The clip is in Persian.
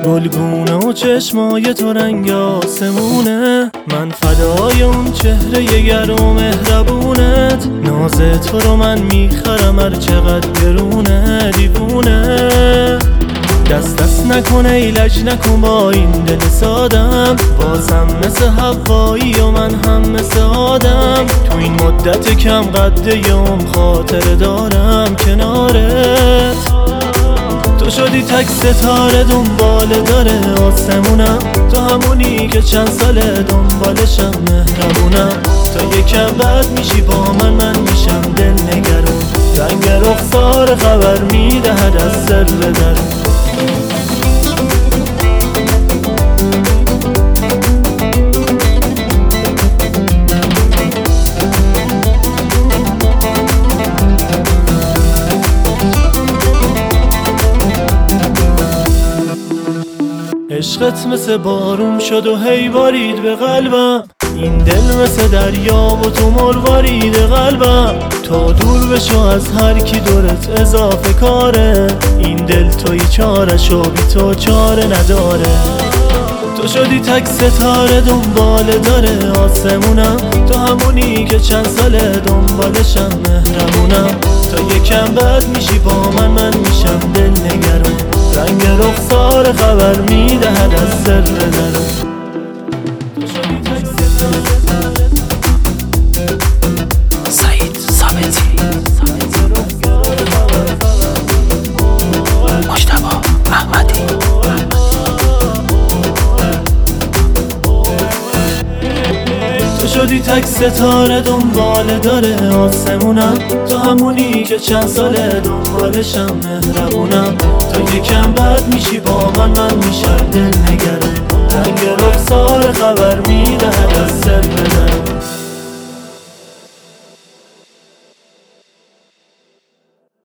گلگونه و چشمای تو رنگ آسمونه، من فدای اون چهره گرم و مهربونت. ناز تو رو من میخرم هر چقدر گرونه، دیوونه. دست نکنه ایلج نکن با این دل سادم، بازم مثل حوایی و من هم مثل آدم. تو این مدت کم قد یوم خاطر دارم کنارت. تو شدی تک ستاره دنبال داره آسمونم، تو همونی که چند ساله دنبالشم مهربونم. تا یکم بعد میشی با من میشم دل نگرون. رنگ رخسار خبر میدهد از سر درون. عشقت مثل بارون شد و هی بارید به قلبم، این دل مثل دریا و تو مروارید قلبم. تا دور بشو از هر کی دورت اضافه کاره، این دل توی چارش و بی تو چاره نداره. تو شدی تک ستاره دنبال داره آسمونم، تو همونی که چند ساله دنبالشم مهربونم. تا یکم بعد میشی با من میشم دل نگرون. رنگ رخسار خبر میدهد از سر درون. سعید ثابتی، مجتبی احمدی. تو شدی تک ستاره دنبال داره آسمونم، تو همونی که چند ساله دنبالشم مهربونم. تا یکم بعد میشی با من میشم دل نگرون. رنگ رخسار خبر